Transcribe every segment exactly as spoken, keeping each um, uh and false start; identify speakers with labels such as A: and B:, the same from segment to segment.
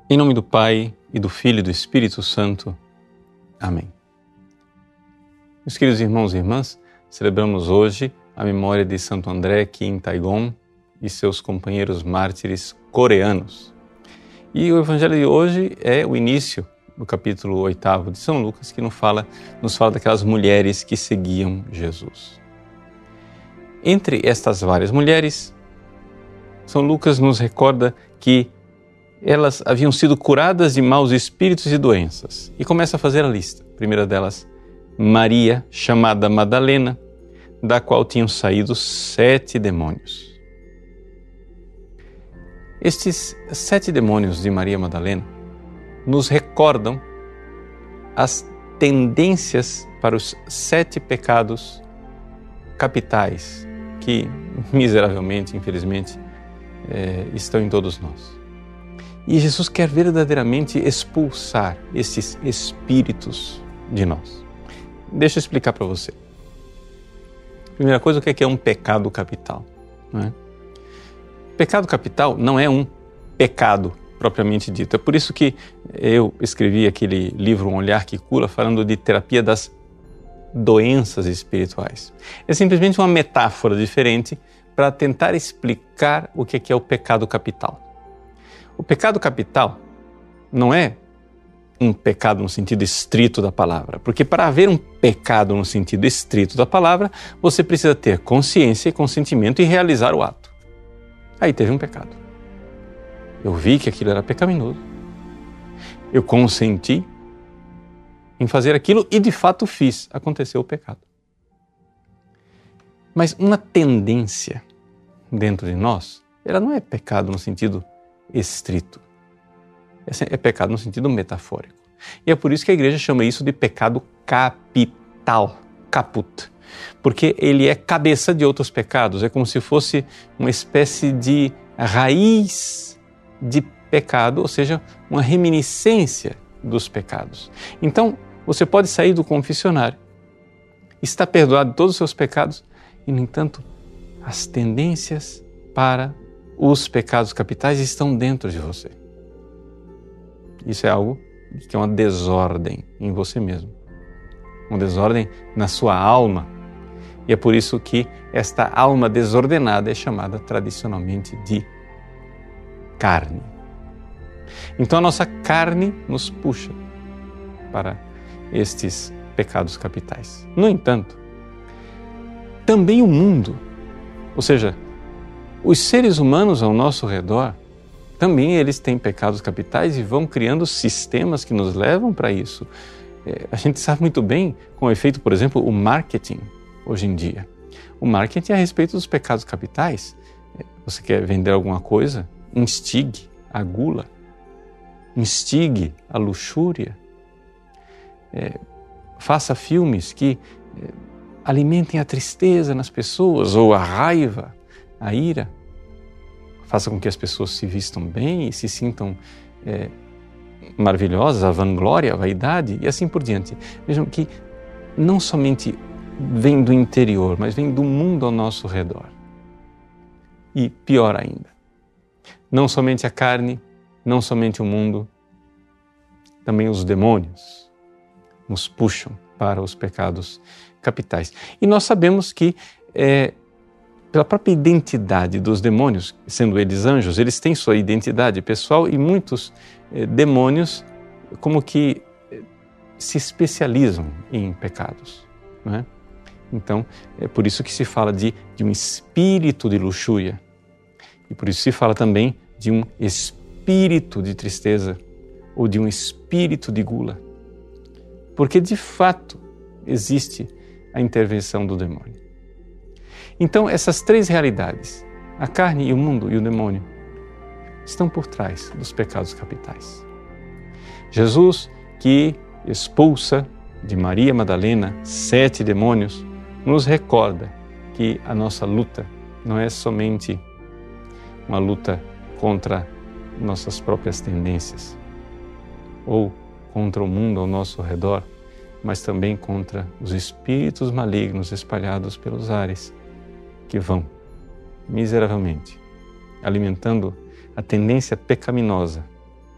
A: Em nome do Pai, e do Filho e do Espírito Santo. Amém. Meus queridos irmãos e irmãs, celebramos hoje a memória de Santo André Khin Taegon e seus companheiros mártires coreanos. E o Evangelho de hoje é o início do capítulo oitavo de São Lucas, que nos fala, nos fala daquelas mulheres que seguiam Jesus. Entre estas várias mulheres, São Lucas nos recorda que elas haviam sido curadas de maus espíritos e doenças. E começa a fazer a lista. A primeira delas, Maria, chamada Madalena, da qual tinham saído sete demônios. Estes sete demônios de Maria Madalena nos recordam as tendências para os sete pecados capitais que, miseravelmente, infelizmente, é, estão em todos nós. E Jesus quer verdadeiramente expulsar esses espíritos de nós. Deixa eu explicar para você. Primeira coisa, o que é um pecado capital? Não é? Pecado capital não é um pecado propriamente dito. É por isso que eu escrevi aquele livro Um Olhar que Cura, falando de terapia das doenças espirituais. É simplesmente uma metáfora diferente para tentar explicar o que é o pecado capital. O pecado capital não é um pecado no sentido estrito da palavra, porque para haver um pecado no sentido estrito da palavra, você precisa ter consciência e consentimento e realizar o ato. Aí teve um pecado. Eu vi que aquilo era pecaminoso. Eu consenti em fazer aquilo e de fato fiz. Aconteceu o pecado. Mas uma tendência dentro de nós, ela não é pecado no sentido estrito. É pecado no sentido metafórico. E é por isso que a igreja chama isso de pecado capital, caput. Porque ele é cabeça de outros pecados. É como se fosse uma espécie de raiz de pecado, ou seja, uma reminiscência dos pecados. Então, você pode sair do confessionário, está perdoado de todos os seus pecados, e, no entanto, as tendências para os pecados capitais estão dentro de você. Isso é algo que é uma desordem em você mesmo. Uma desordem na sua alma. E é por isso que esta alma desordenada é chamada tradicionalmente de carne. Então a nossa carne nos puxa para estes pecados capitais. No entanto, também o mundo, ou seja, os seres humanos ao nosso redor, também eles têm pecados capitais e vão criando sistemas que nos levam para isso. É, a gente sabe muito bem com o efeito, por exemplo, o marketing hoje em dia. O marketing é a respeito dos pecados capitais. É, você quer vender alguma coisa? Instigue a gula, instigue a luxúria. É, faça filmes que é, alimentem a tristeza nas pessoas ou a raiva, a ira. Faça com que as pessoas se vistam bem e se sintam é, maravilhosas, a vanglória, a vaidade e assim por diante. Vejam que não somente vem do interior, mas vem do mundo ao nosso redor. E pior ainda, não somente a carne, não somente o mundo, também os demônios nos puxam para os pecados capitais. E nós sabemos que é, pela própria identidade dos demônios, sendo eles anjos, eles têm sua identidade pessoal e muitos eh, demônios como que eh, se especializam em pecados, não é? Então, é por isso que se fala de, de um espírito de luxúria e por isso se fala também de um espírito de tristeza ou de um espírito de gula, porque de fato existe a intervenção do demônio. Então, essas três realidades, a carne e o mundo e o demônio, estão por trás dos pecados capitais. Jesus, que expulsa de Maria Madalena sete demônios, nos recorda que a nossa luta não é somente uma luta contra nossas próprias tendências ou contra o mundo ao nosso redor, mas também contra os espíritos malignos espalhados pelos ares, que vão, miseravelmente, alimentando a tendência pecaminosa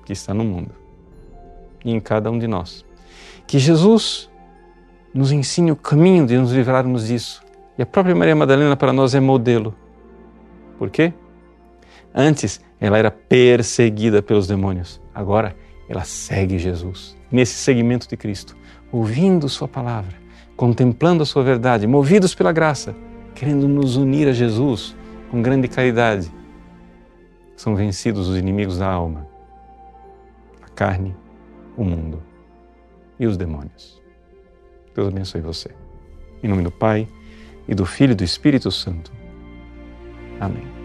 A: que está no mundo e em cada um de nós. Que Jesus nos ensine o caminho de nos livrarmos disso. E a própria Maria Madalena para nós é modelo. Por quê? Antes ela era perseguida pelos demônios. Agora ela segue Jesus. Nesse seguimento de Cristo, ouvindo sua palavra, contemplando a sua verdade, movidos pela graça, querendo nos unir a Jesus com grande caridade, são vencidos os inimigos da alma, a carne, o mundo e os demônios. Deus abençoe você. Em nome do Pai, e do Filho e do Espírito Santo. Amém.